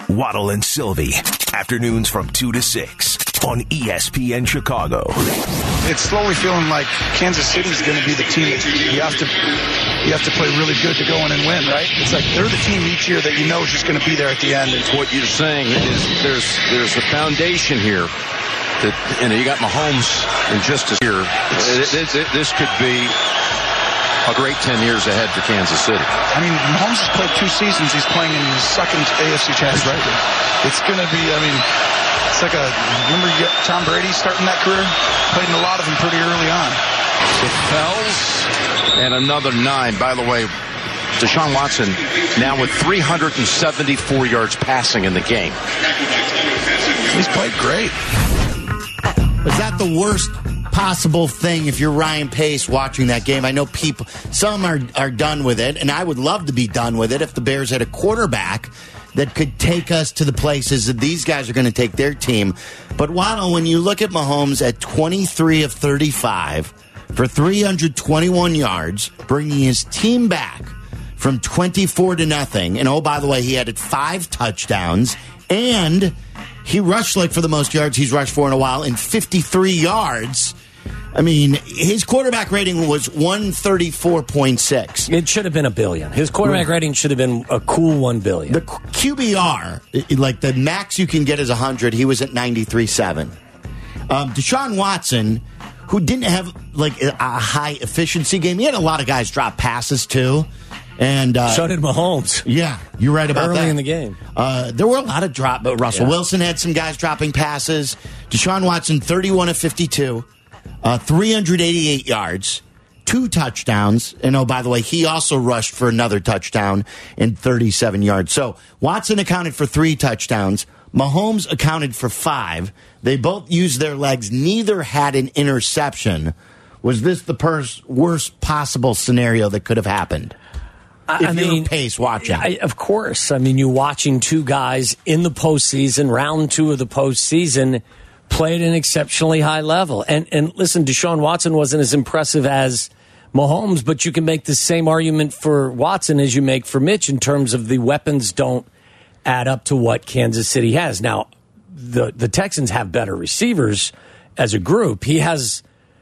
Waddle and Sylvie, afternoons from 2 to 6 on ESPN Chicago. It's slowly feeling like Kansas City's going to be the team that you have to play really good to go in and win, right? It's like they're the team each year that you know is just going to be there at the end. What you're saying is there's a foundation here. That, you got Mahomes in just a year. This could be a great 10 years ahead for Kansas City. I mean, Mahomes has played 2 seasons. He's playing in his second AFC Championship. Right. It's going to be, it's like remember you got Tom Brady starting that career? Played in a lot of them pretty early on. So Fells and another 9. By the way, Deshaun Watson now with 374 yards passing in the game. He's played great. Was that the worst possible thing if you're Ryan Pace watching that game? I know some are done with it, and I would love to be done with it if the Bears had a quarterback that could take us to the places that these guys are going to take their team. But Waddle, when you look at Mahomes at 23 of 35 for 321 yards, bringing his team back from 24 to nothing, and oh, by the way, he added 5 touchdowns, and he rushed for the most yards he's rushed for in a while in 53 yards. I mean, his quarterback rating was 134.6. It should have been $1 billion. His quarterback rating should have been a cool $1 billion. The QBR, the max you can get is 100. He was at 93.7. Deshaun Watson, who didn't have a high efficiency game, he had a lot of guys drop passes too. And so did Mahomes. Yeah, you're right about that. Early in the game. There were a lot of drop, but Russell Wilson had some guys dropping passes. Deshaun Watson, 31 of 52, 388 yards, 2 touchdowns. And oh, by the way, he also rushed for another touchdown and 37 yards. So Watson accounted for 3 touchdowns. Mahomes accounted for 5. They both used their legs. Neither had an interception. Was this the worst possible scenario that could have happened? If you're Pace watching. Of course. You're watching 2 guys in the postseason, round 2 of the postseason, play at an exceptionally high level. And listen, Deshaun Watson wasn't as impressive as Mahomes, but you can make the same argument for Watson as you make for Mitch in terms of the weapons don't add up to what Kansas City has. Now, the Texans have better receivers as a group. He has,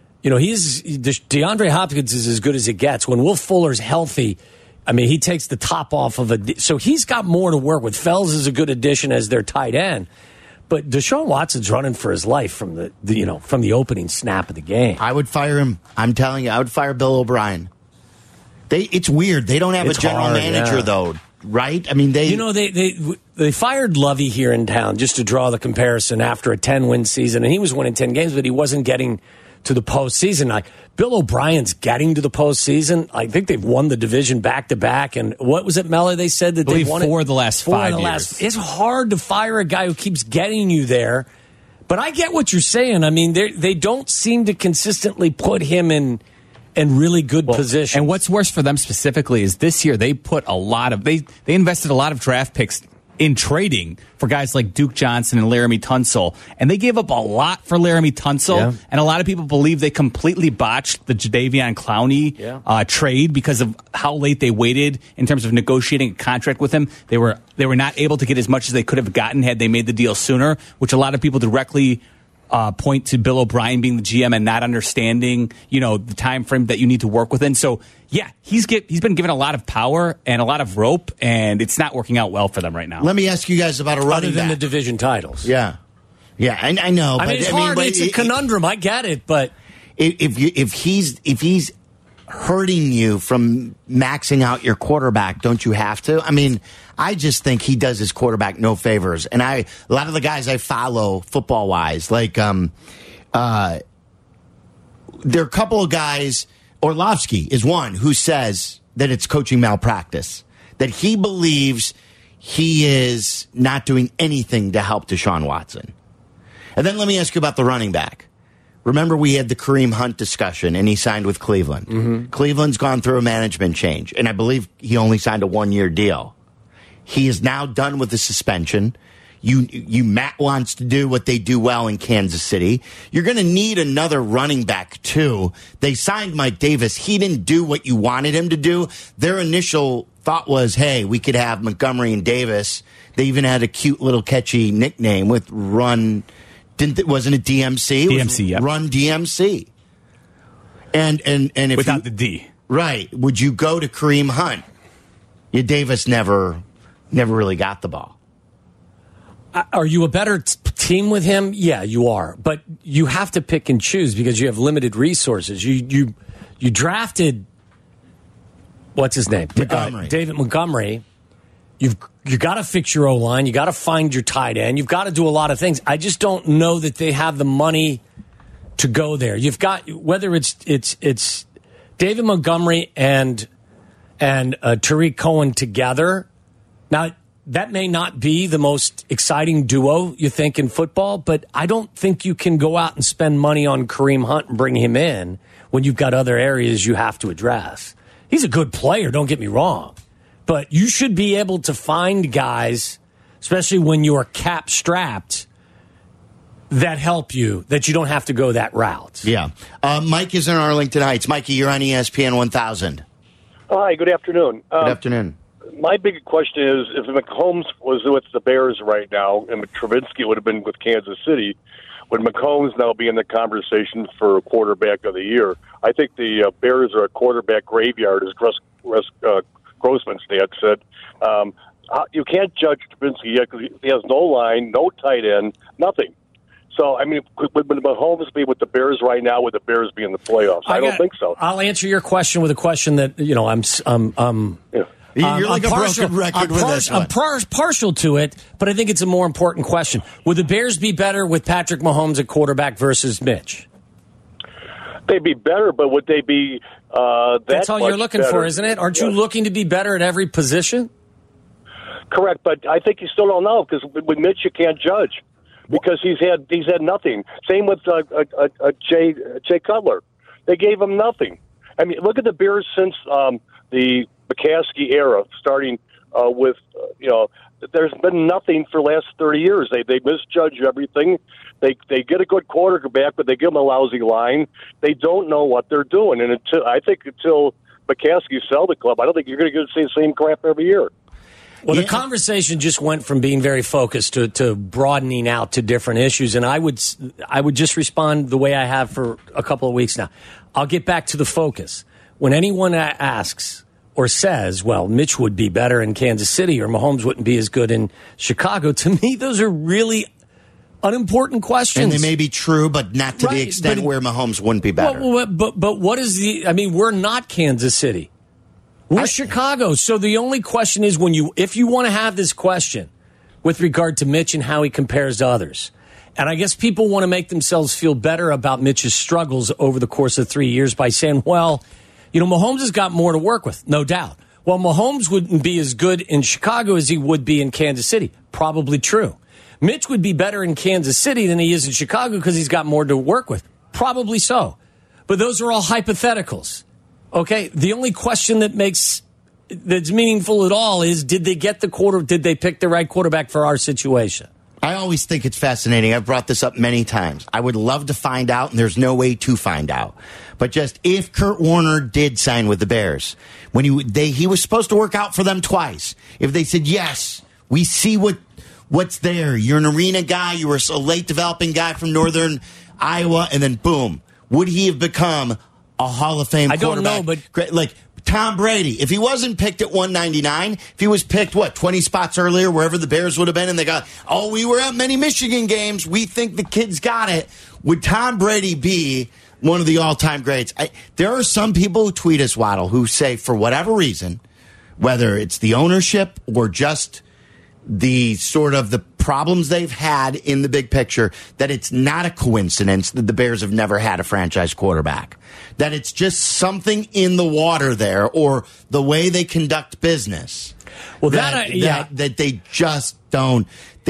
DeAndre Hopkins is as good as it gets. When Will Fuller's healthy, he takes the top off of so he's got more to work with. Fells is a good addition as their tight end, but Deshaun Watson's running for his life from the opening snap of the game. I would fire him. I'm telling you, I would fire Bill O'Brien. It's weird. They don't have a general manager though, right? They fired Lovey here in town just to draw the comparison after a 10-win season, and he was winning 10 games, but he wasn't getting to the postseason. Bill O'Brien's getting to the postseason. I think they've won the division back-to-back. And what was it, Mello? They said that they've won it 4 of the last 5 years. It's hard to fire a guy who keeps getting you there. But I get what you're saying. They don't seem to consistently put him in really good position. And what's worse for them specifically is this year they put they invested a lot of draft picks in trading for guys like Duke Johnson and Laramie Tunsil. And they gave up a lot for Laramie Tunsil. Yeah. And a lot of people believe they completely botched the Jadeveon Clowney trade because of how late they waited in terms of negotiating a contract with him. They were not able to get as much as they could have gotten had they made the deal sooner, which a lot of people directly point to Bill O'Brien being the GM and not understanding, the time frame that you need to work within. So, yeah, he's been given a lot of power and a lot of rope, and it's not working out well for them right now. Let me ask you guys about a running back. Other than back. the division titles. Yeah, I know. It's hard. It's a conundrum. I get it, but if he's hurting you from maxing out your quarterback, don't you have to? I just think he does his quarterback no favors. And a lot of the guys I follow football-wise, there are a couple of guys, Orlovsky is one, who says that it's coaching malpractice, that he believes he is not doing anything to help Deshaun Watson. And then let me ask you about the running back. Remember, we had the Kareem Hunt discussion, and he signed with Cleveland. Mm-hmm. Cleveland's gone through a management change, and I believe he only signed a 1-year deal. He is now done with the suspension. Matt wants to do what they do well in Kansas City. You're going to need another running back, too. They signed Mike Davis. He didn't do what you wanted him to do. Their initial thought was, hey, we could have Montgomery and Davis. They even had a cute little catchy nickname with Run. Wasn't it DMC? DMC, yeah. Run DMC. And if without the D. Right. Would you go to Kareem Hunt? Davis never really got the ball. Are you a better team with him? Yeah, you are. But you have to pick and choose because you have limited resources. You drafted, what's his name? Montgomery. David Montgomery. You got to fix your O-line. You got to find your tight end. You've got to do a lot of things. I just don't know that they have the money to go there. You've got, whether it's David Montgomery and Tariq Cohen together. Now, that may not be the most exciting duo you think in football, but I don't think you can go out and spend money on Kareem Hunt and bring him in when you've got other areas you have to address. He's a good player, don't get me wrong, but you should be able to find guys, especially when you're cap strapped, that help you, that you don't have to go that route. Yeah. Mike is in Arlington Heights. Mikey, you're on ESPN 1000. Hi, good afternoon. Good afternoon. My big question is, if Mahomes was with the Bears right now and Trubisky would have been with Kansas City, would Mahomes now be in the conversation for quarterback of the year? I think the Bears are a quarterback graveyard, as Grossman's dad said. You can't judge Trubisky yet because he has no line, no tight end, nothing. So, I mean, would Mahomes be with the Bears right now? Would the Bears be in the playoffs? I don't think so. I'll answer your question with a question that, You're like a broken record with this one. I'm partial to it, but I think it's a more important question. Would the Bears be better with Patrick Mahomes at quarterback versus Mitch? They'd be better, but would they be That's all you're looking better? for, isn't it? Aren't you looking to be better at every position? Correct, but I think you still don't know because with Mitch you can't judge because he's had nothing. Same with Jay Cutler. They gave him nothing. I mean, look at the Bears since the McCaskey era, starting with, there's been nothing for the last 30 years. They misjudge everything. They get a good quarterback, but they give them a lousy line. They don't know what they're doing. And until McCaskey sell the club, I don't think you're going to get to see the same crap every year. Well, the conversation just went from being very focused to broadening out to different issues. And I would just respond the way I have for a couple of weeks now. I'll get back to the focus. When anyone asks or says, well, Mitch would be better in Kansas City or Mahomes wouldn't be as good in Chicago, to me, those are really unimportant questions. And they may be true, but not to the extent where Mahomes wouldn't be better. But what is we're not Kansas City. We're Chicago. So the only question is if you want to have this question with regard to Mitch and how he compares to others. And I guess people want to make themselves feel better about Mitch's struggles over the course of 3 years by saying, well, Mahomes has got more to work with, no doubt. Well, Mahomes wouldn't be as good in Chicago as he would be in Kansas City. Probably true. Mitch would be better in Kansas City than he is in Chicago because he's got more to work with. Probably so. But those are all hypotheticals. Okay? The only question that's meaningful at all is, did they pick the right quarterback for our situation? I always think it's fascinating. I've brought this up many times. I would love to find out, and there's no way to find out. But just if Kurt Warner did sign with the Bears, when he was supposed to work out for them twice. If they said, yes, we see what's there. You're an arena guy. You were a late developing guy from northern Iowa, and then boom, would he have become a Hall of Fame quarterback? I don't know, but like Tom Brady, if he wasn't picked at 199, if he was picked, 20 spots earlier, wherever the Bears would have been, and they got, we were at many Michigan games, we think the kid's got it. Would Tom Brady be one of the all-time greats? There are some people who tweet us, Waddle, who say, for whatever reason, whether it's the ownership or just the sort of the problems they've had in the big picture, that it's not a coincidence that the Bears have never had a franchise quarterback. That it's just something in the water there, or the way they conduct business. Well, that they just don't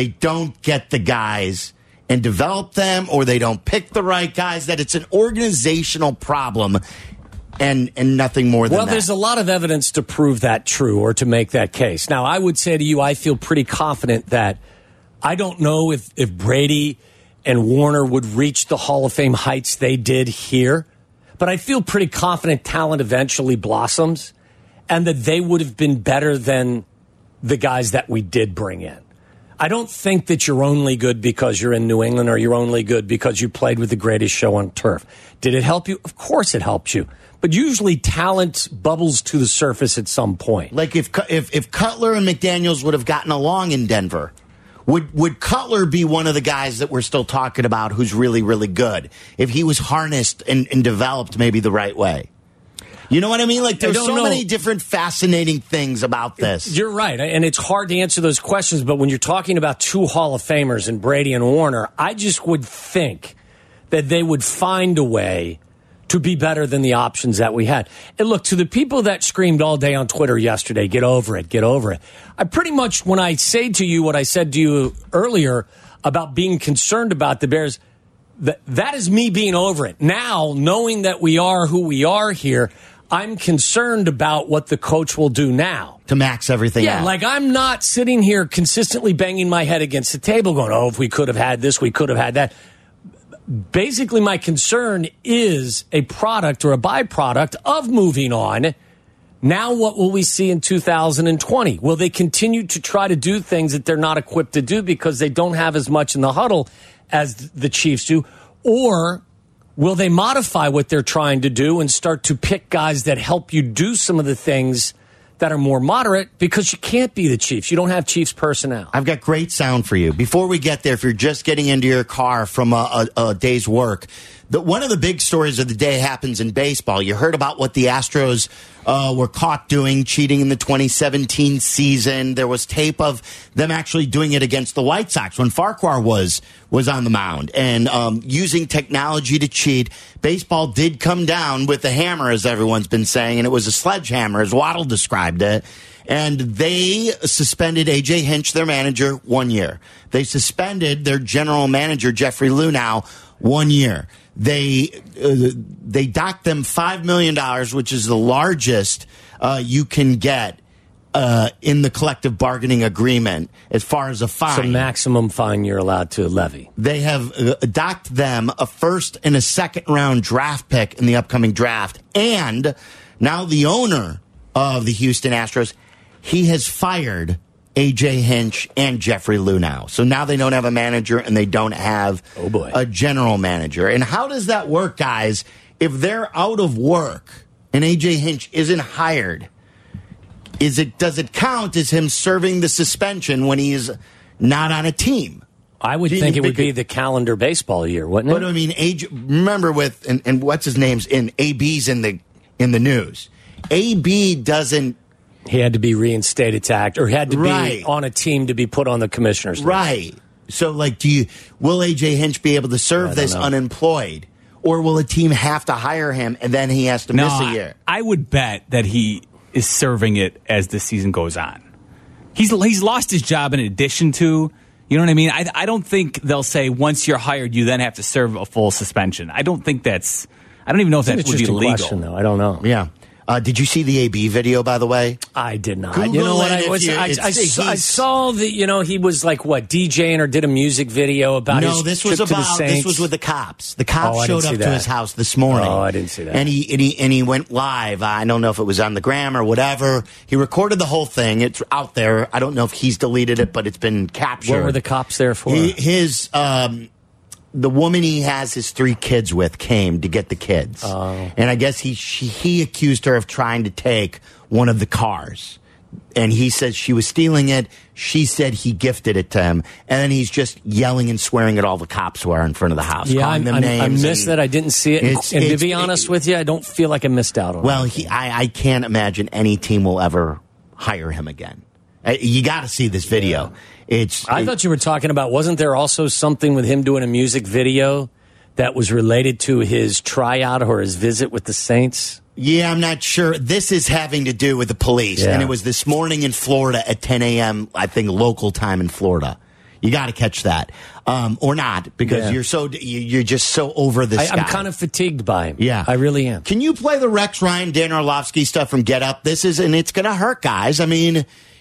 get the guys and develop them, or they don't pick the right guys, that it's an organizational problem and nothing more than that. Well, there's a lot of evidence to prove that true or to make that case. Now, I would say to you, I feel pretty confident that I don't know if Brady and Warner would reach the Hall of Fame heights they did here, but I feel pretty confident talent eventually blossoms and that they would have been better than the guys that we did bring in. I don't think that you're only good because you're in New England or you're only good because you played with the greatest show on turf. Did it help you? Of course it helped you. But usually talent bubbles to the surface at some point. Like if Cutler and McDaniels would have gotten along in Denver, would Cutler be one of the guys that we're still talking about who's really, really good if he was harnessed and developed maybe the right way? You know what I mean? Like, there's so many different fascinating things about this. You're right, and it's hard to answer those questions, but when you're talking about two Hall of Famers in Brady and Warner, I just would think that they would find a way to be better than the options that we had. And look, to the people that screamed all day on Twitter yesterday, get over it, get over it. I pretty much, when I say to you what I said to you earlier about being concerned about the Bears, that is me being over it. Now, knowing that we are who we are here, I'm concerned about what the coach will do now. To max everything out. Yeah, like I'm not sitting here consistently banging my head against the table going, oh, if we could have had this, we could have had that. Basically, my concern is a product or a byproduct of moving on. Now, what will we see in 2020? Will they continue to try to do things that they're not equipped to do because they don't have as much in the huddle as the Chiefs do? Or will they modify what they're trying to do and start to pick guys that help you do some of the things that are more moderate because you can't be the Chiefs. You don't have Chiefs personnel. I've got great sound for you. Before we get there, if you're just getting into your car from a day's work, one of the big stories of the day happens in baseball. You heard about what the Astros were caught doing, cheating in the 2017 season. There was tape of them actually doing it against the White Sox when Farquhar was on the mound and using technology to cheat. Baseball did come down with a hammer, as everyone's been saying, and it was a sledgehammer, as Waddle described it. And they suspended A.J. Hinch, their manager, 1 year. They suspended their general manager, Jeffrey Luhnow, 1 year. They docked them $5 million, which is the largest you can get in the collective bargaining agreement as far as a fine. So maximum fine you're allowed to levy. They have docked them a first and a second round draft pick in the upcoming draft. And now the owner of the Houston Astros, he has fired A.J. Hinch and Jeffrey Luhnow. So now they don't have a manager and they don't have a general manager. And how does that work, guys? If they're out of work and A.J. Hinch isn't hired, does it count as him serving the suspension when he's not on a team? I would think it would be the calendar baseball year, wouldn't it? But I mean, remember with and what's his name's in AB's in the news. AB doesn't. He had to be reinstated to act, or had to be on a team to be put on the commissioner's list. Right. So, like, will A.J. Hinch be able to serve this unemployed? Or will a team have to hire him and then he has to miss a year? I would bet that he is serving it as the season goes on. He's lost his job in addition to, you know what I mean? I don't think they'll say once you're hired, you then have to serve a full suspension. I don't even know if that would be legal. Question, though. I don't know. Yeah. Did you see the AB video, by the way? I did not. Google you know what? I saw that. You know, he was like DJing or did a music video about his this trip was to the Saints. This was with the cops. The cops showed up to his house this morning. Oh, I didn't see that. And he went live. I don't know if it was on the gram or whatever. He recorded the whole thing. It's out there. I don't know if he's deleted it, but it's been captured. What were the cops there for? The woman he has his 3 kids with came to get the kids. Oh. And I guess he accused her of trying to take one of the cars. And he said she was stealing it. She said he gifted it to him. And then he's just yelling and swearing at all the cops who are in front of the house, calling them names. I missed that. I didn't see it. And to be honest with you, I don't feel like I missed out on it. I can't imagine any team will ever hire him again. You got to see this video. Yeah. I thought you were talking about, wasn't there also something with him doing a music video that was related to his tryout or his visit with the Saints? Yeah, I'm not sure. This is having to do with the police. And it was this morning in Florida at 10 a.m., I think, local time in Florida. You got to catch that. Or not, because you're just so over this guy. I'm kind of fatigued by him. Yeah. I really am. Can you play the Rex Ryan, Dan Orlovsky stuff from Get Up? And it's going to hurt, guys. I mean,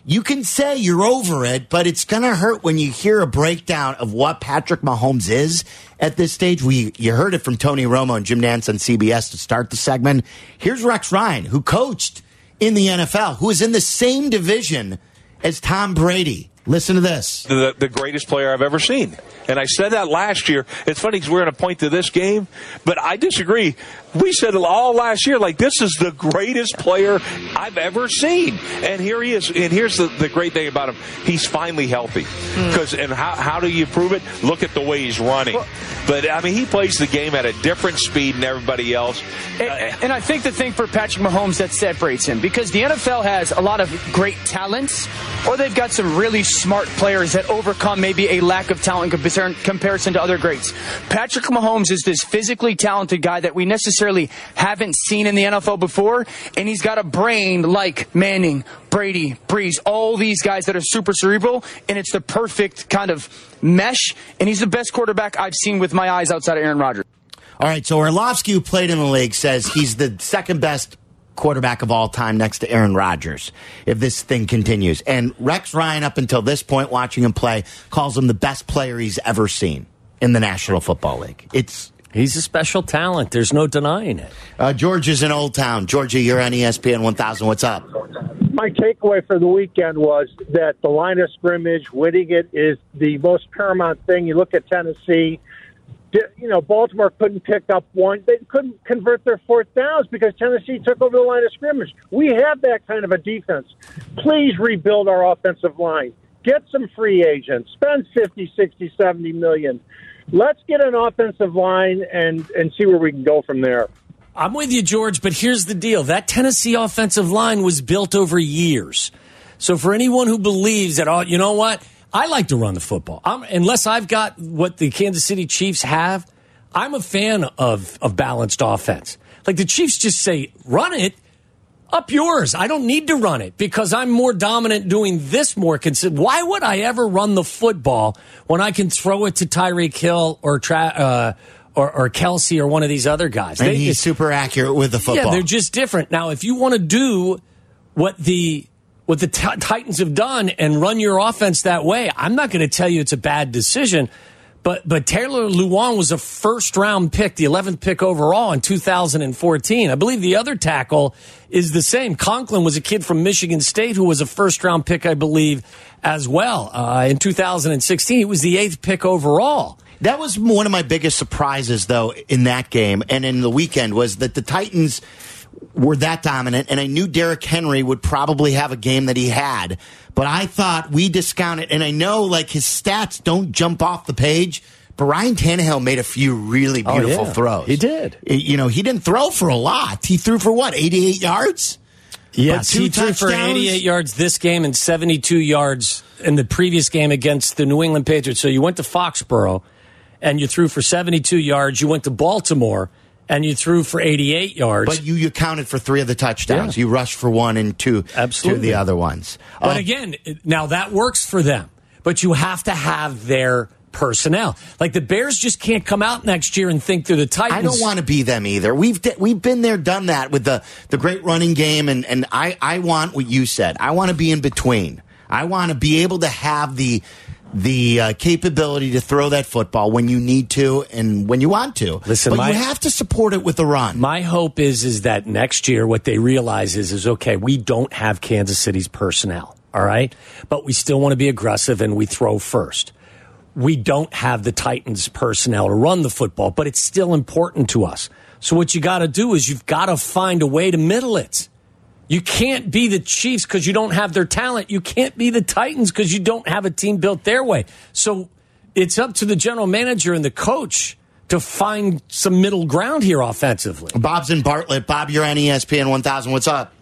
you can say you're over it, but it's going to hurt when you hear a breakdown of what Patrick Mahomes is at this stage. You heard it from Tony Romo and Jim Nantz on CBS to start the segment. Here's Rex Ryan, who coached in the NFL, who is in the same division as Tom Brady. Listen to this. The greatest player I've ever seen. And I said that last year. It's funny because we're going to point to this game, but I disagree. We said it all last year, like, this is the greatest player I've ever seen. And here he is. And here's the great thing about him. He's finally healthy. And how do you prove it? Look at the way he's running. But, I mean, he plays the game at a different speed than everybody else. And I think the thing for Patrick Mahomes that separates him, because the NFL has a lot of great talents, or they've got some really smart players that overcome maybe a lack of talent in comparison to other greats. Patrick Mahomes is this physically talented guy that we necessarily haven't seen in the NFL before, and he's got a brain like Manning, Brady, Breeze, all these guys that are super cerebral, and it's the perfect kind of mesh, and he's the best quarterback I've seen with my eyes outside of Aaron Rodgers. All right, so Orlovsky, who played in the league, says he's the second best quarterback of all time next to Aaron Rodgers if this thing continues. And Rex Ryan, up until this point, watching him play, calls him the best player he's ever seen in the National Football League. He's a special talent. There's no denying it. George is in Old Town. Georgia, you're on ESPN 1000. What's up? My takeaway for the weekend was that the line of scrimmage, winning it, is the most paramount thing. You look at Tennessee. You know, Baltimore couldn't pick up one. They couldn't convert their fourth downs because Tennessee took over the line of scrimmage. We have that kind of a defense. Please rebuild our offensive line. Get some free agents. Spend 50, 60, 70 million. Let's get an offensive line and see where we can go from there. I'm with you, George, but here's the deal. That Tennessee offensive line was built over years. So for anyone who believes that, oh, you know what? I like to run the football. Unless I've got what the Kansas City Chiefs have, I'm a fan of balanced offense. Like the Chiefs just say, run it, up yours. I don't need to run it because I'm more dominant doing this more. Why would I ever run the football when I can throw it to Tyreek Hill or Kelsey or one of these other guys? And he's super accurate with the football. Yeah, they're just different. Now, if you want to do what the Titans have done and run your offense that way, I'm not going to tell you it's a bad decision. But Taylor Lewan was a first-round pick, the 11th pick overall in 2014. I believe the other tackle is the same. Conklin was a kid from Michigan State who was a first-round pick, I believe, as well. In 2016, he was the 8th pick overall. That was one of my biggest surprises, though, in that game and in the weekend, was that the Titans were that dominant, and I knew Derrick Henry would probably have a game that he had, but I thought we discounted, and I know like his stats don't jump off the page, but Ryan Tannehill made a few really beautiful throws. He did. You know, he didn't throw for a lot. He threw for what, 88 yards? Yes, he threw for 88 yards this game and 72 yards in the previous game against the New England Patriots. So you went to Foxborough, and you threw for 72 yards. You went to Baltimore, and you threw for 88 yards. But you accounted for 3 of the touchdowns. Yeah. You rushed for 1 and 2 of the other ones. But again, now that works for them. But you have to have their personnel. Like the Bears just can't come out next year and think they're the Titans. I don't want to be them either. We've been there, done that with the great running game. And I want what you said. I want to be in between. I want to be able to have the capability to throw that football when you need to and when you want to. Listen, but you have to support it with a run. My hope is that next year what they realize is okay, we don't have Kansas City's personnel, all right? But we still want to be aggressive and we throw first. We don't have the Titans' personnel to run the football, but it's still important to us. So what you got to do is you've got to find a way to middle it. You can't be the Chiefs because you don't have their talent. You can't be the Titans because you don't have a team built their way. So it's up to the general manager and the coach to find some middle ground here offensively. Bob's in Bartlett. Bob, you're on ESPN 1000. What's up?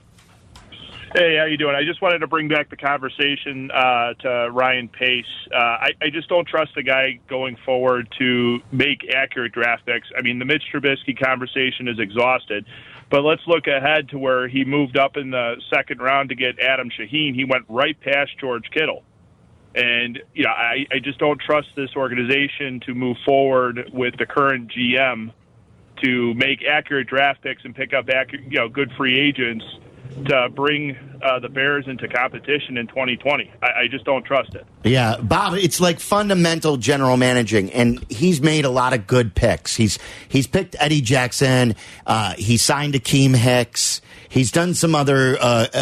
Hey, how you doing? I just wanted to bring back the conversation to Ryan Pace. I just don't trust the guy going forward to make accurate draft picks. I mean, the Mitch Trubisky conversation is exhausted. But let's look ahead to where he moved up in the second round to get Adam Shaheen. He went right past George Kittle. And, you know, I just don't trust this organization to move forward with the current GM to make accurate draft picks and pick up good free agents to bring the Bears into competition in 2020. I just don't trust it. Yeah, Bob, it's like fundamental general managing, and he's made a lot of good picks. He's picked Eddie Jackson. He signed Akeem Hicks. He's done some other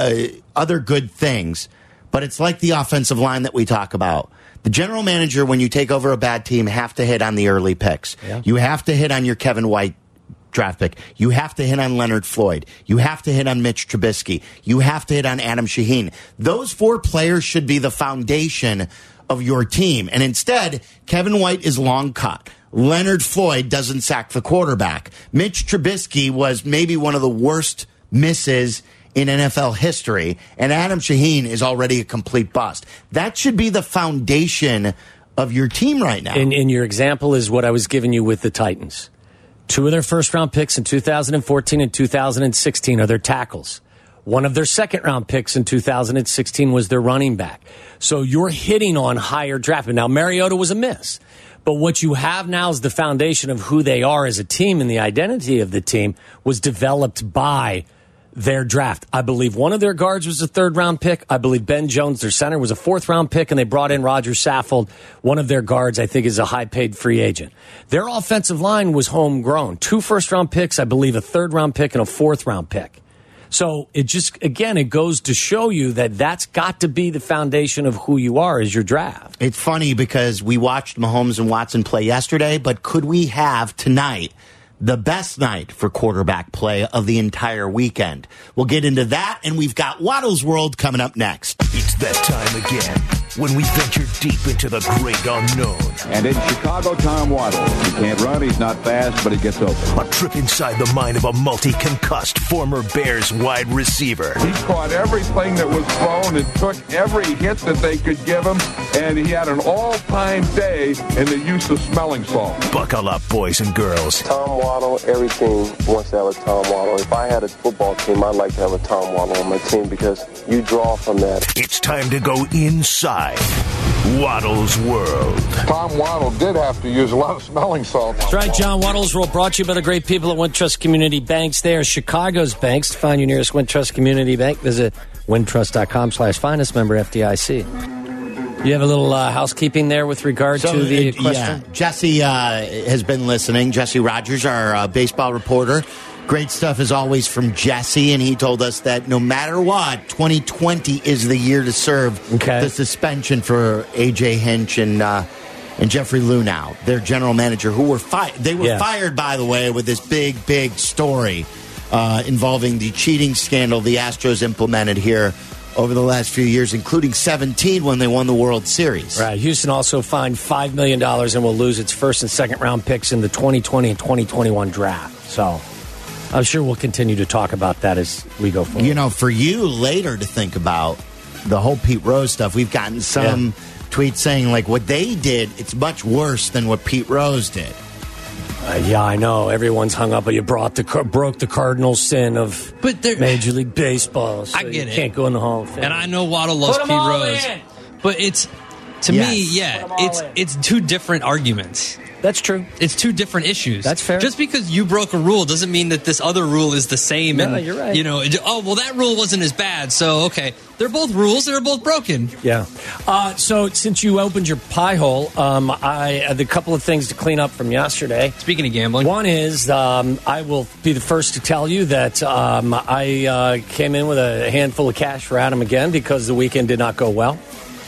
good things, but it's like the offensive line that we talk about. The general manager, when you take over a bad team, have to hit on the early picks. Yeah. You have to hit on your Kevin White draft pick. You have to hit on Leonard Floyd. You have to hit on Mitch Trubisky. You have to hit on Adam Shaheen. Those 4 players should be the foundation of your team. And instead, Kevin White is long cut. Leonard Floyd doesn't sack the quarterback. Mitch Trubisky was maybe one of the worst misses in NFL history. And Adam Shaheen is already a complete bust. That should be the foundation of your team right now. And your example is what I was giving you with the Titans. 2 of their first-round picks in 2014 and 2016 are their tackles. 1 of their second-round picks in 2016 was their running back. So you're hitting on higher draft. Now, Mariota was a miss. But what you have now is the foundation of who they are as a team, and the identity of the team was developed by their draft. I believe 1 of their guards was a 3rd-round pick. I believe Ben Jones, their center, was a 4th-round pick, and they brought in Roger Saffold. 1 of their guards, I think, is a high-paid free agent. Their offensive line was homegrown. 2 first-round picks, I believe a 3rd-round pick and a 4th-round pick. So it just, again, it goes to show you that that's got to be the foundation of who you are as your draft. It's funny because we watched Mahomes and Watson play yesterday, but could we have tonight the best night for quarterback play of the entire weekend? We'll get into that, and we've got Waddle's World coming up next. It's that time again when we venture deep into the great unknown. And in Chicago, Tom Waddle. He can't run, he's not fast, but he gets open. A trip inside the mind of a multi-concussed former Bears wide receiver. He caught everything that was thrown and took every hit that they could give him, and he had an all-time day in the use of smelling salt. Buckle up, boys and girls. Tom Waddle, every team wants to have a Tom Waddle. If I had a football team, I'd like to have a Tom Waddle on my team because you draw from that. It's time to go inside Waddle's World. Tom Waddle did have to use a lot of smelling salt. That's right, John Waddle's World brought to you by the great people at Wintrust Community Banks. They are Chicago's banks. To find your nearest Wintrust Community Bank, visit wintrust.com/finest, member FDIC. You have a little housekeeping there with regard to the question? Yeah. Jesse has been listening. Jesse Rogers, our baseball reporter. Great stuff, as always, from Jesse, and he told us that no matter what, 2020 is the year to serve the suspension for A.J. Hinch and Jeffrey Luhnow, their general manager, who were fired. They were fired, by the way, with this big story involving the cheating scandal the Astros implemented here over the last few years, including 17 when they won the World Series. Right. Houston also fined $5 million and will lose its first and second round picks in the 2020 and 2021 draft. So I'm sure we'll continue to talk about that as we go forward. You know, for you later to think about the whole Pete Rose stuff, we've gotten some tweets saying, like, what they did, it's much worse than what Pete Rose did. Yeah, I know. Everyone's hung up, but you broke the cardinal sin of Major League Baseball. So I get it. Can't go in the Hall of Fame. And I know Waddle loves Pete Rose. But it's, to me, it's 2 different arguments. That's true. It's 2 different issues. That's fair. Just because you broke a rule doesn't mean that this other rule is the same. No, and, you're right. You know, that rule wasn't as bad. So, okay, they're both rules. They're both broken. Yeah. So since you opened your pie hole, I had a couple of things to clean up from yesterday. Speaking of gambling. One is I will be the first to tell you that I came in with a handful of cash for Adam again because the weekend did not go well.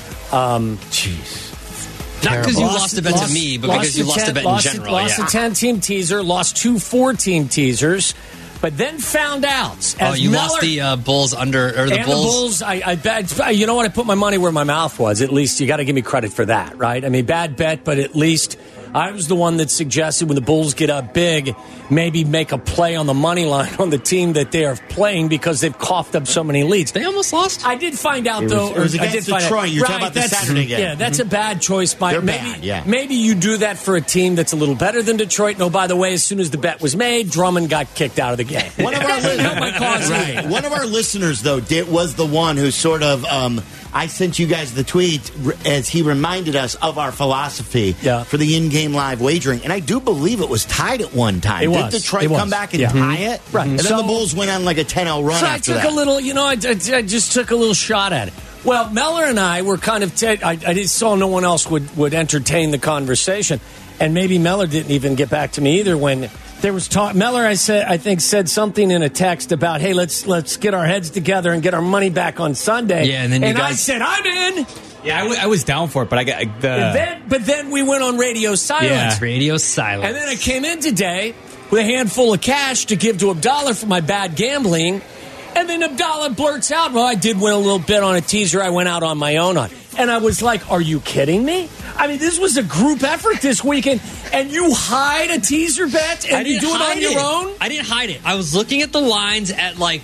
Jeez. Not because you lost a bet to me, but because you lost a bet in general. Lost a 10-team teaser, lost 2 4-team teasers, but then found out. You lost the Bulls under, or the Bulls? I bet. You know what? I put my money where my mouth was. At least you got to give me credit for that, right? I mean, bad bet, but at least I was the one that suggested when the Bulls get up big, maybe make a play on the money line on the team that they are playing because they've coughed up so many leads. They almost lost. I did find out, though. It was against Detroit. You're talking about the Saturday game. Yeah, that's a bad choice. Maybe, maybe you do that for a team that's a little better than Detroit. No, by the way, as soon as the bet was made, Drummond got kicked out of the game. One of our listeners, though, was the one who sort of I sent you guys the tweet as he reminded us of our philosophy for the in-game live wagering. And I do believe it was tied at one time. Did Detroit come back and tie it? Right. And then the Bulls went on like a 10-0 run So after I took a little, I just took a little shot at it. Well, Meller and I were kind of, I just saw no one else would entertain the conversation. And maybe Meller didn't even get back to me either when there was talk. Meller, I think said something in a text about, hey, let's get our heads together and get our money back on Sunday. Yeah, and then I said, I'm in. Yeah, I was down for it, but I got But then we went on radio silence. Yeah, radio silence. And then I came in today with a handful of cash to give to Abdallah for my bad gambling. And then Abdallah blurts out, well, I did win a little bit on a teaser I went out on my own on. And I was like, are you kidding me? I mean, this was a group effort this weekend, and you hide a teaser bet and you do it on your own? I didn't hide it. I was looking at the lines at like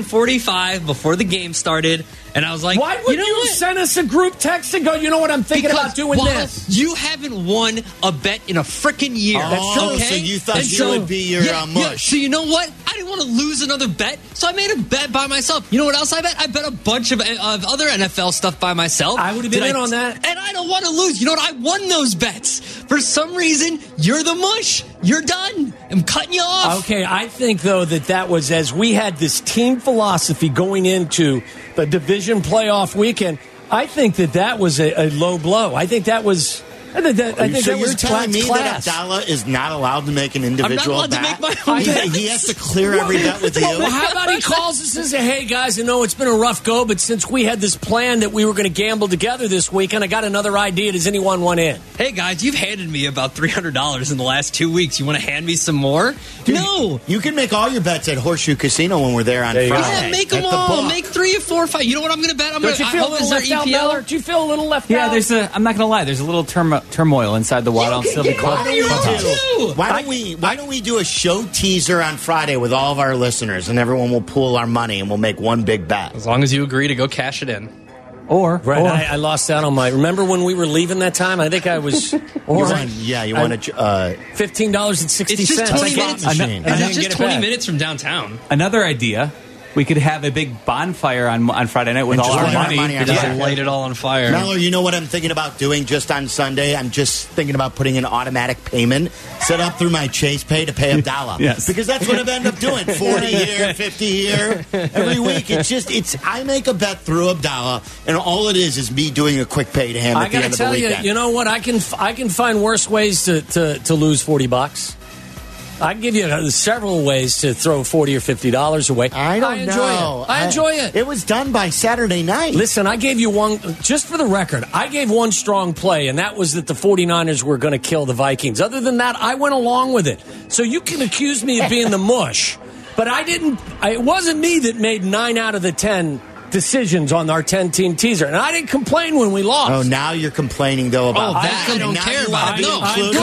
1:45 before the game started, and I was like, why would you send us a group text and go, you know what, I'm thinking about doing this? You haven't won a bet in a freaking year. That's true. Okay? So you thought you would be your mush. Yeah. So you know what? I didn't want to lose another bet, so I made a bet by myself. You know what else I bet? I bet a bunch of other NFL stuff by myself. I would have been in on that. And I don't want to lose. You know what? I won those bets. For some reason, you're the mush. You're done. I'm cutting you off. Okay, I think, though, that was as we had this team philosophy going into the division playoff weekend, I think that was a low blow. I think that was... I think that you're was telling me class. that Abdallah is not allowed to make an individual I'm not allowed bet? to make my own bets. He has to clear every bet with you? Well, how about he calls us and says, hey, guys, I know it's been a rough go, but since we had this plan that we were going to gamble together this weekend, I got another idea. Does anyone want in? Hey, guys, you've handed me about $300 in the last 2 weeks. You want to hand me some more? Dude, no. You can make all your bets at Horseshoe Casino when we're there on Friday. Yeah, make them all. Make 3 or 4 or 5. You know what I'm going to bet? Don't you feel a little left out, Miller? Do you feel a little left out? Yeah, I'm not going to lie. There's a little turmoil inside the Waddle and Sylvie Club. Why don't we do a show teaser on Friday with all of our listeners, and everyone will pool our money, and we'll make one big bet. As long as you agree to go cash it in. I lost out on my... Remember when we were leaving that time? I think I was... you wanted $15.60. It's just 20 minutes. It's just 20 minutes from downtown. Another idea. We could have a big bonfire on Friday night with all our money. Just light it all on fire. Mellor, you know what I'm thinking about doing just on Sunday? I'm just thinking about putting an automatic payment set up through my Chase Pay to pay Abdallah. Yes. Because that's what I've ended up doing. 40 here, 50 here. Every week, I make a bet through Abdallah, and all it is me doing a quick pay to him at the end of the weekend. You know what? I can find worse ways to lose $40. I can give you several ways to throw $40 or $50 away. I enjoy it. It was done by Saturday night. Listen, I gave you one, just for the record, I gave one strong play, and that was that the 49ers were going to kill the Vikings. Other than that, I went along with it. So you can accuse me of being the mush, but I didn't. It wasn't me that made 9 out of the 10 decisions on our 10-team teaser, and I didn't complain when we lost. Oh, now you're complaining though about that. I don't care about it.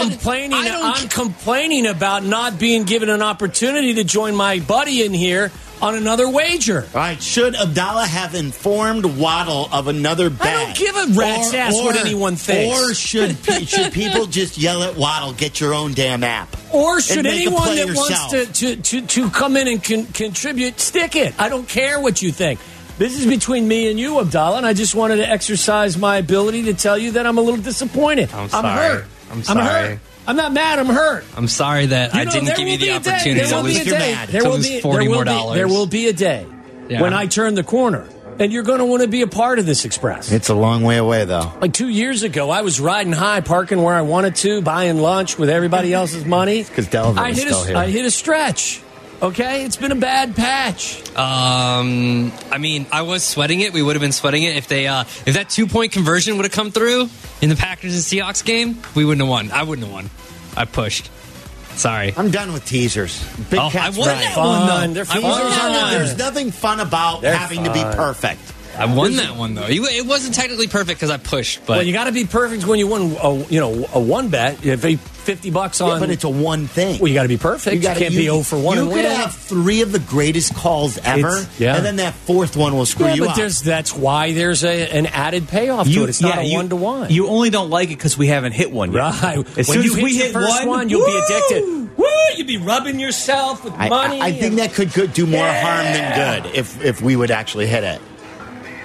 I'm complaining about not being given an opportunity to join my buddy in here on another wager. All right, should Abdallah have informed Waddle of another bet? I don't give a rat's ass what anyone thinks. Or should people just yell at Waddle, get your own damn app? Or should anyone that wants to come in and contribute, stick it? I don't care what you think. This is between me and you, Abdallah, and I just wanted to exercise my ability to tell you that I'm a little disappointed. I'm sorry. hurt. I'm sorry. I'm hurt. I'm not mad. I'm hurt. I'm sorry that I didn't give you the opportunity to lose $40 more. There will be a day when I turn the corner, and you're going to want to be a part of this Express. It's a long way away, though. Like 2 years ago, I was riding high, parking where I wanted to, buying lunch with everybody else's money. Because Delvin is still here. I hit a stretch. Okay, it's been a bad patch. I mean, I was sweating it. We would have been sweating it if if that 2-point conversion would have come through in the Packers and Seahawks game. We wouldn't have won. I wouldn't have won. I pushed. Sorry. I'm done with teasers. Big Cat's I won that one, though. There's nothing fun about having to be perfect. I won that one though. It wasn't technically perfect because I pushed, but you got to be perfect when you win. A one bet. If $50 on, yeah, but it's a one thing. Well, you got to be perfect. You can't be 0 for 1. You could have 3 of the greatest calls ever, and then that 4th one will screw you up. But that's why there's an added payoff to it. It's not a 1-to-1. You only don't like it because we haven't hit one yet. Right. As soon as we hit first one, you'll be addicted. Woo! You'll be rubbing yourself with money. I think that could do more harm than good if we would actually hit it.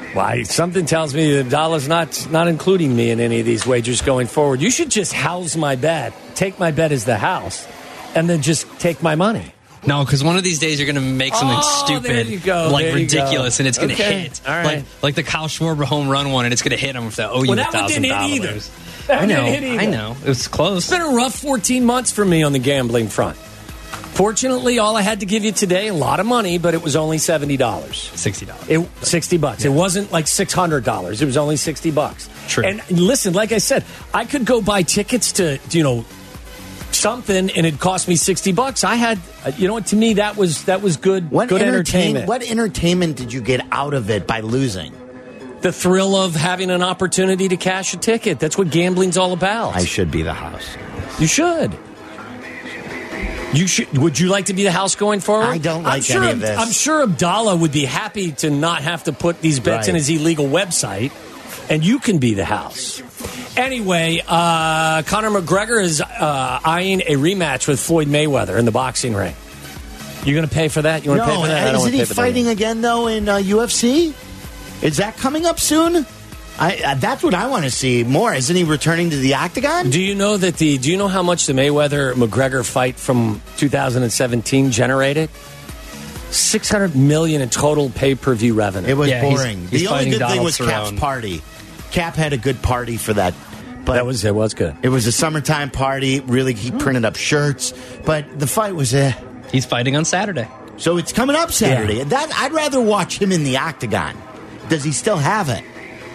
Why? Something tells me that Abdallah's not including me in any of these wagers going forward. You should just house my bet, take my bet as the house, and then just take my money. No, because one of these days you're going to make something stupid, there you go, like there you ridiculous, go. and it's going to Okay, hit. all right. Like the Kyle Schwarber home run one, and it's going to hit him if they owe you Well, that one didn't hit either. $1,000. That one didn't hit either. I know. It was close. It's been a rough 14 months for me on the gambling front. Fortunately, all I had to give you today, a lot of money, but it was only $70. $60. $60. It wasn't like $600. It was only $60. True. And listen, like I said, I could go buy tickets to, something, and it cost me $60. I had, to me, that was good. Good entertainment. What entertainment did you get out of it by losing? The thrill of having an opportunity to cash a ticket. That's what gambling's all about. I should be the house. You should. Would you like to be the house going forward? I don't like any of this. I'm sure Abdallah would be happy to not have to put these bets in his illegal website, and you can be the house. Anyway, Conor McGregor is eyeing a rematch with Floyd Mayweather in the boxing ring. You going to pay for that? You want to pay for that? Isn't he fighting again, though, in UFC? Is that coming up soon? That's what I want to see more. Isn't he returning to the octagon? Do you know that do you know how much the Mayweather-McGregor fight from 2017 generated? $600 million in total pay-per-view revenue. It was boring. He's the only good thing Donald was Cap's Cerrone. party. Cap had a good party for that. But it was good. It was a summertime party. Really, he printed up shirts. But the fight was He's fighting on Saturday. So it's coming up Saturday. Yeah. I'd rather watch him in the octagon. Does he still have it?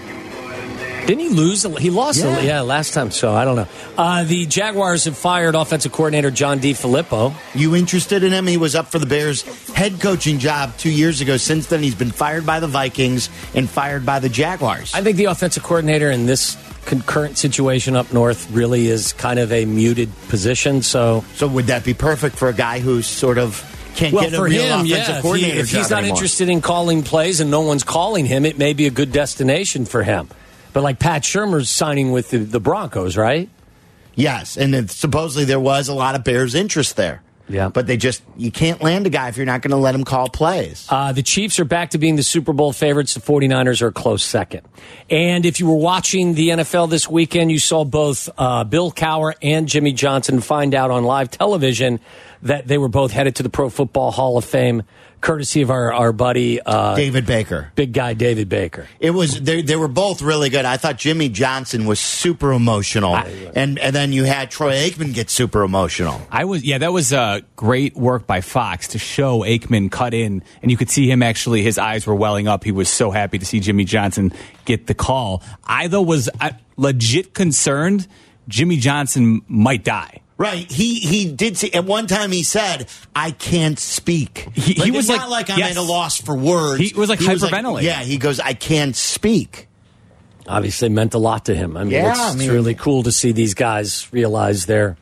Didn't he lose? He lost last time, so I don't know. The Jaguars have fired offensive coordinator John DeFilippo. You interested in him? He was up for the Bears' head coaching job 2 years ago. Since then, he's been fired by the Vikings and fired by the Jaguars. I think the offensive coordinator in this current situation up north really is kind of a muted position. So would that be perfect for a guy who's sort of can't get a real offensive coordinator if he's job not anymore? interested in calling plays and no one's calling him, it may be a good destination for him. But like Pat Shurmur's signing with the Broncos, right? Yes, and supposedly there was a lot of Bears interest there. Yeah. But you can't land a guy if you're not going to let him call plays. The Chiefs are back to being the Super Bowl favorites. The 49ers are a close second. And if you were watching the NFL this weekend, you saw both Bill Cowher and Jimmy Johnson find out on live television that they were both headed to the Pro Football Hall of Fame, courtesy of our buddy David Baker. Big guy David Baker. It was they were both really good. I thought Jimmy Johnson was super emotional, and then you had Troy Aikman get super emotional. That was great work by Fox to show Aikman cut in, and you could see him actually. His eyes were welling up. He was so happy to see Jimmy Johnson get the call. I though was legit concerned Jimmy Johnson might die. Right, he did say at one time. He said, "I can't speak." He was not like I'm at a loss for words. He was like hyperventilating. He goes, "I can't speak." Obviously, meant a lot to him. I mean, it's really cool to see these guys realize their,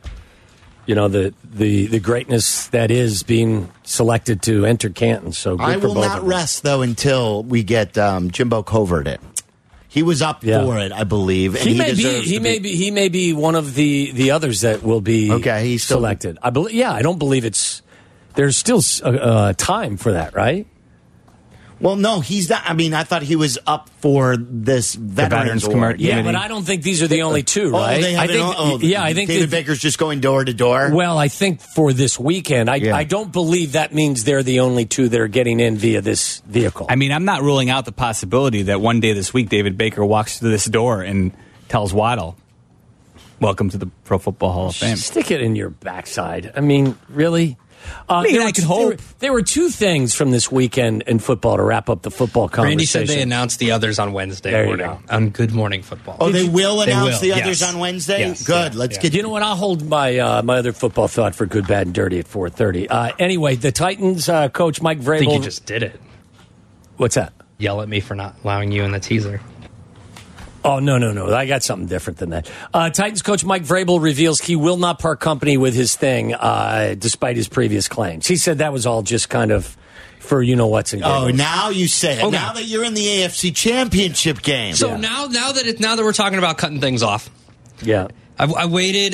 the greatness that is being selected to enter Canton. So good I for will both not of them. rest though until we get Jimbo Covert it. He was up for it, I believe. And He may be one of the others that will be he's still selected. I believe. Yeah, I don't believe there's still time for that, right? Well, no, he's not. I mean, I thought he was up for this Veterans Award. Yeah, but I don't think these are the only two, right? I think David Baker's just going door to door. Well, I think for this weekend, I don't believe that means they're the only two that are getting in via this vehicle. I mean, I'm not ruling out the possibility that one day this week David Baker walks through this door and tells Waddle, "Welcome to the Pro Football Hall of Fame." Stick it in your backside. I mean, really? I could hope. There were two things from this weekend in football to wrap up the football conversation. Randy said they announced the others on Wednesday morning on Good Morning Football. Oh, they will announce the others on Wednesday? Yes. Good. Let's get. You know what? I'll hold my my other football thought for Good, Bad, and Dirty at 4:30. Anyway, the Titans coach Mike Vrabel. I think you just did it. What's that? Yell at me for not allowing you in the teaser. Oh, no. I got something different than that. Titans coach Mike Vrabel reveals he will not part company with his thing, despite his previous claims. He said that was all just kind of for you-know-what's and Oh, now you say it. Okay. Now that you're in the AFC Championship game. So now that we're talking about cutting things off. Yeah. I waited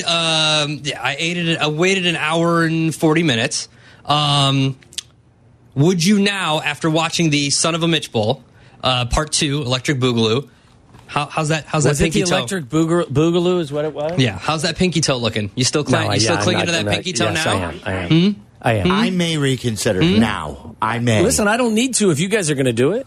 I waited an hour and 40 minutes. Would you now, after watching the Son of a Mitch Bowl, Part 2, Electric Boogaloo. How's that pinky toe? Electric Boogaloo is what it was? Yeah. How's that pinky toe looking? You still clinging to that pinky toe now? I am. I am. I may reconsider now. I may. Listen, I don't need to if you guys are going to do it.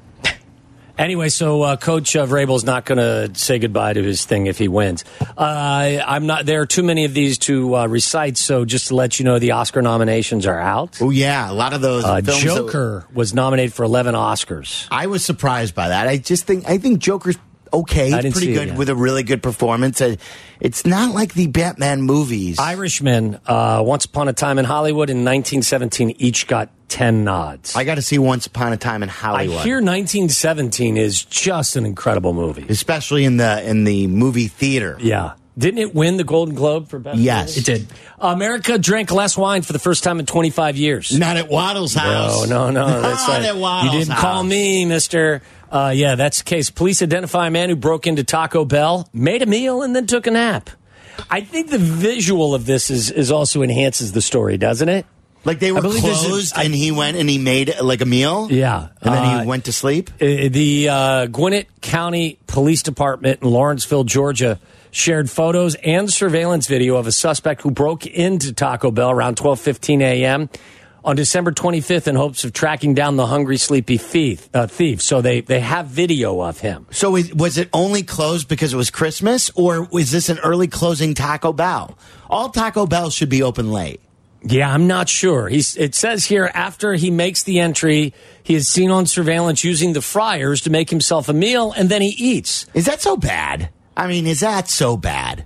Anyway, so Coach Vrabel's not going to say goodbye to his thing if he wins. I'm not. There are too many of these to recite. So just to let you know, the Oscar nominations are out. Oh yeah, a lot of those. Films Joker was nominated for 11 Oscars. I was surprised by that. I think Joker's okay, pretty good with a really good performance. It's not like the Batman movies. Irishman, Once Upon a Time in Hollywood, in 1917, each got 10 nods. I got to see Once Upon a Time in Hollywood. I hear 1917 is just an incredible movie, especially in the movie theater. Yeah. Didn't it win the Golden Globe for best? Yes, movie? It did. America drank less wine for the first time in 25 years. Not at Waddle's house. No. That's not at Waddle's You didn't house. call me, mister. Yeah, that's the case. Police identify a man who broke into Taco Bell, made a meal, and then took a nap. I think the visual of this is also enhances the story, doesn't it? Like they were closed and he went and he made like a meal? Yeah. And then he went to sleep? The Gwinnett County Police Department in Lawrenceville, Georgia, shared photos and surveillance video of a suspect who broke into Taco Bell around 12:15 a.m. on December 25th in hopes of tracking down the hungry, sleepy thief. So they have video of him. So was it only closed because it was Christmas, or was this an early closing Taco Bell? All Taco Bells should be open late. Yeah, I'm not sure. It says here, after he makes the entry, he is seen on surveillance using the fryers to make himself a meal, and then he eats. Is that so bad? I mean, is that so bad?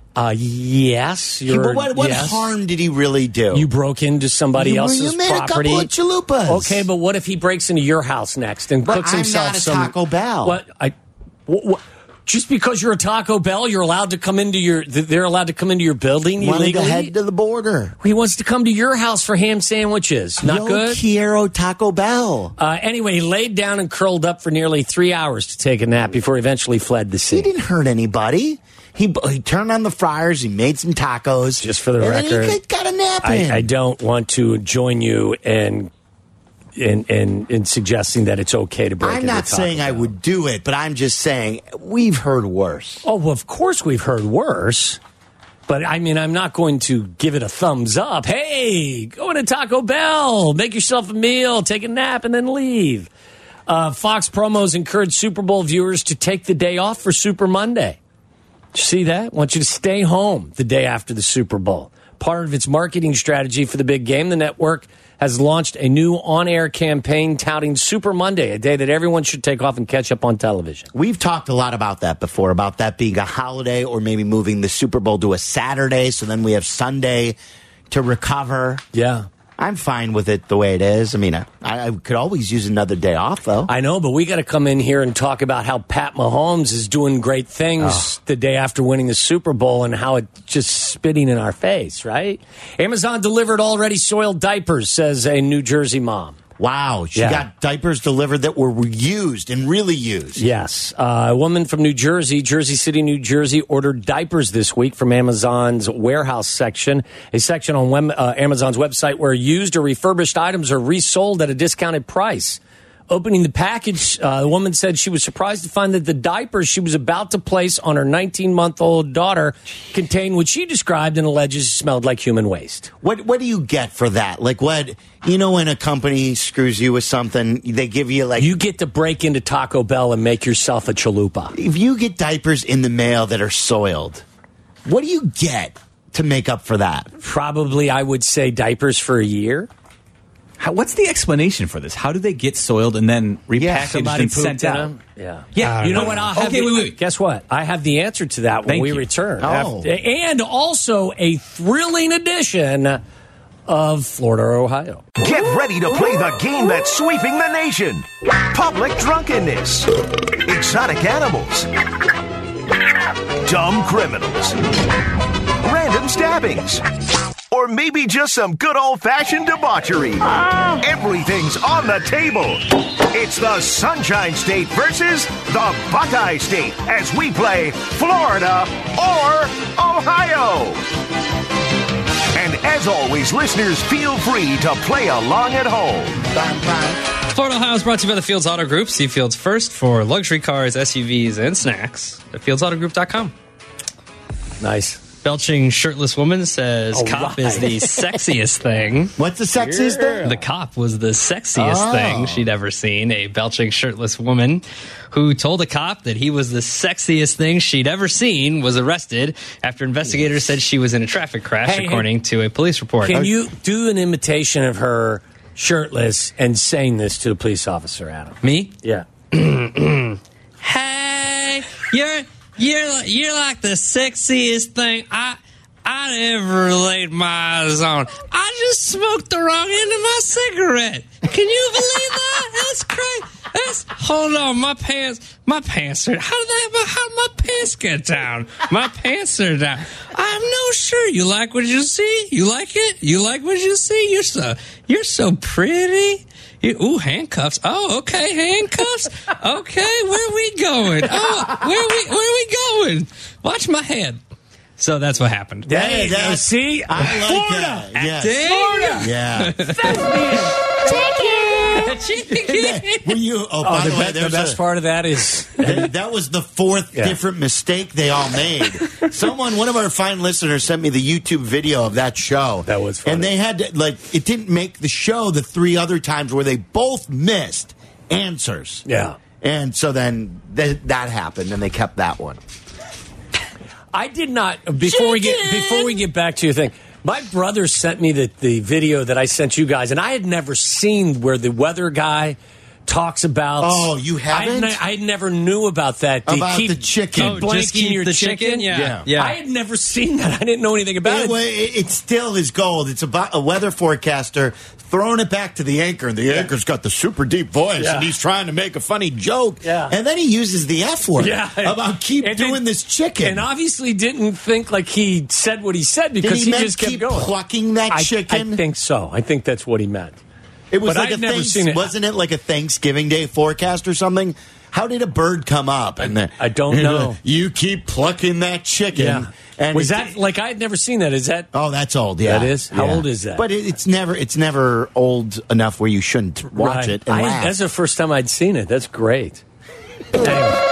Yes. But what harm did he really do? You broke into somebody else's property. You made property. a couple of chalupas. Okay, but what if he breaks into your house next and cooks himself some... I'm not a Taco Bell. What? Just because you're a Taco Bell, you're allowed to come into they're allowed to come into your building illegally? Wanted to head to the border. He wants to come to your house for ham sandwiches. Not Yo good? quiero Taco Bell. Anyway, he laid down and curled up for nearly 3 hours to take a nap before he eventually fled the scene. He didn't hurt anybody. He turned on the fryers. He made some tacos. Just for the record, he got a nap in. I don't want to join you in suggesting that it's okay to break into I'm not saying I would do it, but I'm just saying we've heard worse. Oh, well, of course we've heard worse. But, I mean, I'm not going to give it a thumbs up. Hey, go into Taco Bell, make yourself a meal, take a nap, and then leave. Fox promos encourage Super Bowl viewers to take the day off for Super Monday. Did you see that? I want you to stay home the day after the Super Bowl. Part of its marketing strategy for the big game, the network has launched a new on-air campaign touting Super Monday, a day that everyone should take off and catch up on television. We've talked a lot about that before, about that being a holiday or maybe moving the Super Bowl to a Saturday, so then we have Sunday to recover. Yeah. I'm fine with it the way it is. I mean, I could always use another day off, though. I know, but we got to come in here and talk about how Pat Mahomes is doing great things the day after winning the Super Bowl and how it's just spitting in our face, right? Amazon delivered already soiled diapers, says a New Jersey mom. Wow, she got diapers delivered that were used and really used. Yes. A woman from New Jersey, Jersey City, New Jersey, ordered diapers this week from Amazon's warehouse section, a section on Amazon's website where used or refurbished items are resold at a discounted price. Opening the package, the woman said she was surprised to find that the diapers she was about to place on her 19-month-old daughter contained what she described and alleges smelled like human waste. What do you get for that? Like what? You know when a company screws you with something, they give you like... You get to break into Taco Bell and make yourself a chalupa. If you get diapers in the mail that are soiled, what do you get to make up for that? Probably, I would say, diapers for a year. What's the explanation for this? How do they get soiled and then repackaged and sent out? Yeah. You know what? I'll have wait. Guess what? I have the answer to that when we return. Oh. And also a thrilling edition of Florida or Ohio. Get ready to play the game that's sweeping the nation. Public drunkenness. Exotic animals. Dumb criminals. Random stabbings. Or maybe just some good old-fashioned debauchery. Everything's on the table. It's the Sunshine State versus the Buckeye State as we play Florida or Ohio. And as always, listeners, feel free to play along at home. Florida Ohio is brought to you by the Fields Auto Group. See Fields first for luxury cars, SUVs, and snacks at FieldsAutoGroup.com. Nice. Belching shirtless woman says cop is the sexiest thing. What's the sexiest thing? The cop was the sexiest thing she'd ever seen. A belching shirtless woman who told a cop that he was the sexiest thing she'd ever seen was arrested after investigators said she was in a traffic crash, according to a police report. Can you do an imitation of her shirtless and saying this to the police officer, Adam? Me? Yeah. Hey, you're like the sexiest thing I ever laid my eyes on. I just smoked the wrong end of my cigarette. Can you believe that? That's crazy. Hold on, my pants are. How did my pants get down? My pants are down. I'm no sure. You like what you see? You like it? You like what you see? You're so pretty. Ooh, handcuffs. Oh, okay, handcuffs. Okay, where are we going? Oh, where are we going? Watch my head. So that's what happened. Hey, see? I like Florida. that. Yes. Florida. Chicken. Were you? Oh, by the way, the best part of that is that was the fourth different mistake they all made. One of our fine listeners sent me the YouTube video of that show. That was funny. And they had to, it didn't make the show the 3 other times where they both missed answers. Yeah. And so then that happened, and they kept that one. I did not. Before we get back to your thing, my brother sent me the video that I sent you guys, and I had never seen where the weather guy talks about. Oh, you haven't? I never knew about that. About the chicken. Just keep your chicken? Yeah. I had never seen that. I didn't know anything about it. It still is gold. It's about a weather forecaster throwing it back to the anchor, and the anchor's got the super deep voice, and he's trying to make a funny joke. Yeah. And then he uses the F word about doing this chicken. And obviously didn't think like he said what he said because he just kept going. Plucking that chicken? I think so. I think that's what he meant. It was but like wasn't it like a Thanksgiving Day forecast or something? How did a bird come up? And I don't know. You keep plucking that chicken. Yeah. And was that like I had never seen that? Is that? Oh, that's old. Yeah, that is. How old is that? But it's never old enough where you shouldn't watch it and laugh. That's the first time I'd seen it. That's great. Anyway.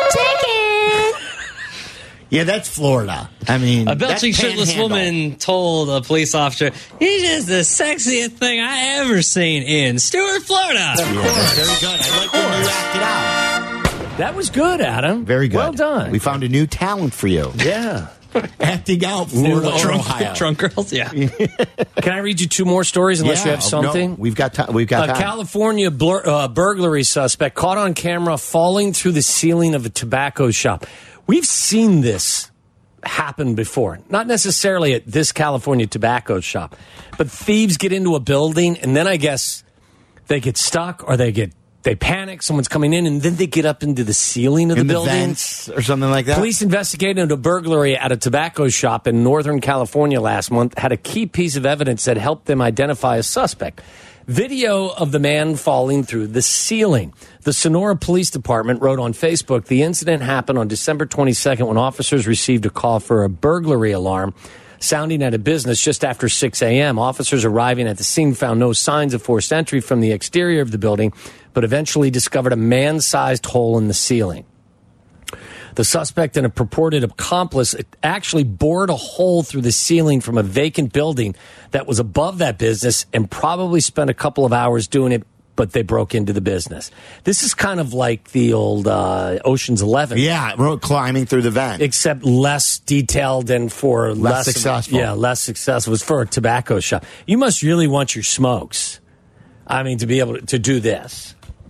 Yeah, that's Florida. I mean, a belching shirtless woman told a police officer, "He's just the sexiest thing I ever seen in Stuart, Florida." Of course. Very good. I like when you acted out. That was good, Adam. Very good. Well done. We found a new talent for you. Yeah. Acting out Florida or Ohio. Drunk girls, yeah. Can I read you 2 more stories unless you have something? No, we've got time. California burglary suspect caught on camera falling through the ceiling of a tobacco shop. We've seen this happen before. Not necessarily at this California tobacco shop, but thieves get into a building and then I guess they get stuck or they panic, someone's coming in, and then they get up into the ceiling of the building. Vents or something like that. Police investigated a burglary at a tobacco shop in Northern California last month, had a key piece of evidence that helped them identify a suspect. Video of the man falling through the ceiling. The Sonora Police Department wrote on Facebook, the incident happened on December 22nd when officers received a call for a burglary alarm sounding at a business just after 6 a.m. Officers arriving at the scene found no signs of forced entry from the exterior of the building, but eventually discovered a man-sized hole in the ceiling. The suspect and a purported accomplice actually bored a hole through the ceiling from a vacant building that was above that business and probably spent a couple of hours doing it, but they broke into the business. This is kind of like the old Ocean's 11. Yeah, climbing through the vent. Except less detailed and for less successful. Yeah, less successful. It was for a tobacco shop. You must really want your smokes. I mean, to be able to do this.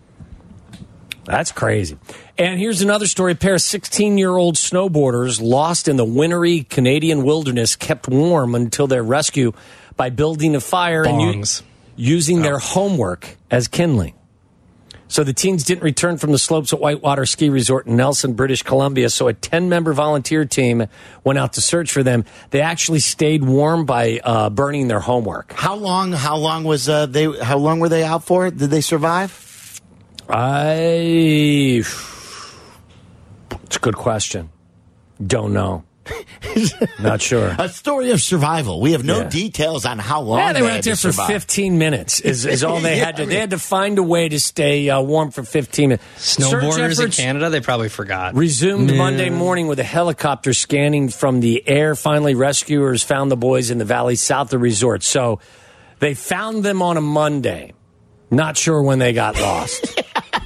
That's crazy. And here's another story. A pair of 16-year-old snowboarders lost in the wintry Canadian wilderness kept warm until their rescue by building a fire and using their homework as kindling. So the teens didn't return from the slopes at Whitewater Ski Resort in Nelson, British Columbia. So a 10-member volunteer team went out to search for them. They actually stayed warm by burning their homework. How long were they out for? Did they survive? It's a good question. Don't know. Not sure. A story of survival. We have no details on how long. Yeah, they were had out there to for survive. 15 minutes. Is all they had to. They had to find a way to stay warm for 15 minutes. Snowboarders in Canada, they probably forgot. Resumed Monday morning with a helicopter scanning from the air. Finally, rescuers found the boys in the valley south of the resort. So they found them on a Monday. Not sure when they got lost.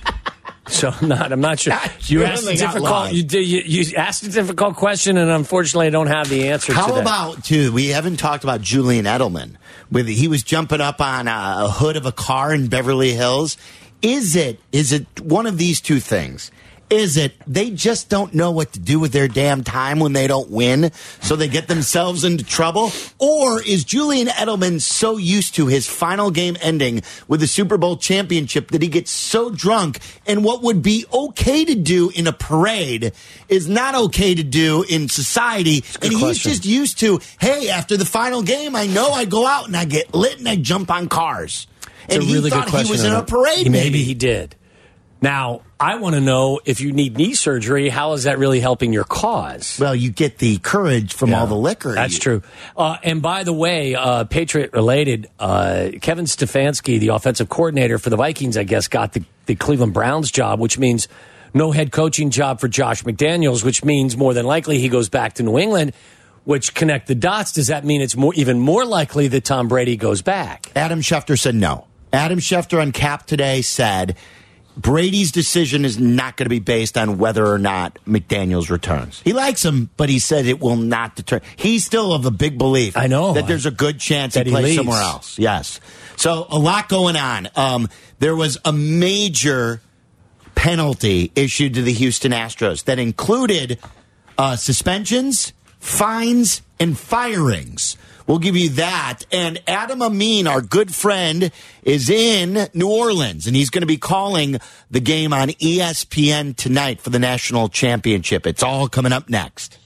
So I'm not sure. You asked a difficult. You asked a difficult question, and unfortunately, I don't have the answer. How to that. about too? We haven't talked about Julian Edelman. He was jumping up on a hood of a car in Beverly Hills. Is it one of these two things? Is it they just don't know what to do with their damn time when they don't win, so they get themselves into trouble? Or is Julian Edelman so used to his final game ending with the Super Bowl championship that he gets so drunk, and what would be okay to do in a parade is not okay to do in society? And he's just used to, hey, after the final game, I know I go out and I get lit and I jump on cars. And he thought he was in a parade, Maybe he did. Now, I want to know, if you need knee surgery, how is that really helping your cause? Well, you get the courage from all the liquor. That's true. And by the way, Patriot-related, Kevin Stefanski, the offensive coordinator for the Vikings, I guess, got the Cleveland Browns job, which means no head coaching job for Josh McDaniels, which means more than likely he goes back to New England, which connect the dots. Does that mean it's even more likely that Tom Brady goes back? Adam Schefter said no. Adam Schefter on Cap today said Brady's decision is not going to be based on whether or not McDaniels returns. He likes him, but he said it will not deter. He's still of a big belief. I know that there's a good chance he plays somewhere else. Yes. So a lot going on. There was a major penalty issued to the Houston Astros that included suspensions, fines, and firings. We'll give you that. And Adam Amin, our good friend, is in New Orleans, and he's going to be calling the game on ESPN tonight for the national championship. It's all coming up next.